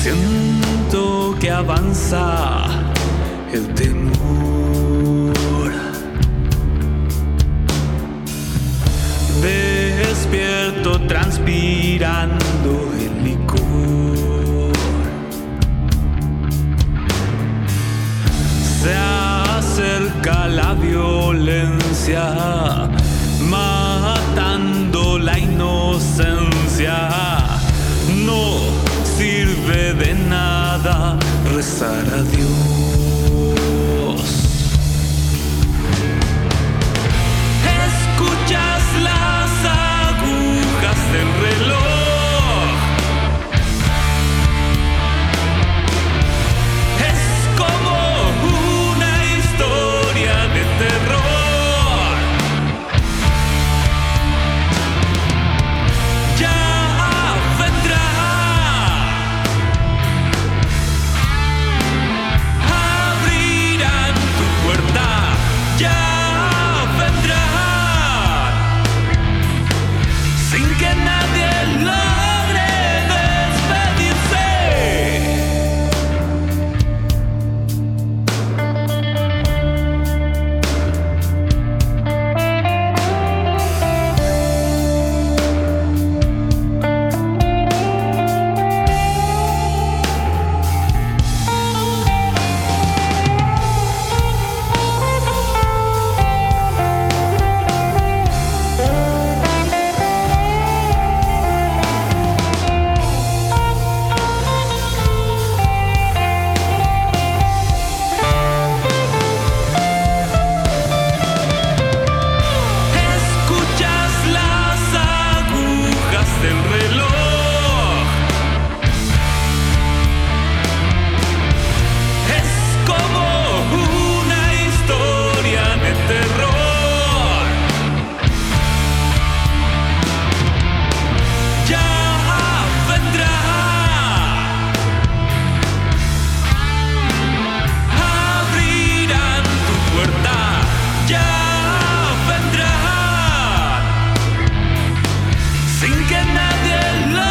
Siento que avanza el temor. Despierto transpirando el licor. Se acerca la violencia, matando la inocencia. No sirve de nada rezar a Dios. Escuchas las agujas del reloj. Es como una historia de terror. Ya vendrá. Abrirán tu puerta. Ya vendrán. Sin que nadie logre despedirse. Escuchas las agujas del reloj. Es como una historia de terror. Ya vendrá. Abrirán tu puerta. Ya vendrán. Sin que nadie lo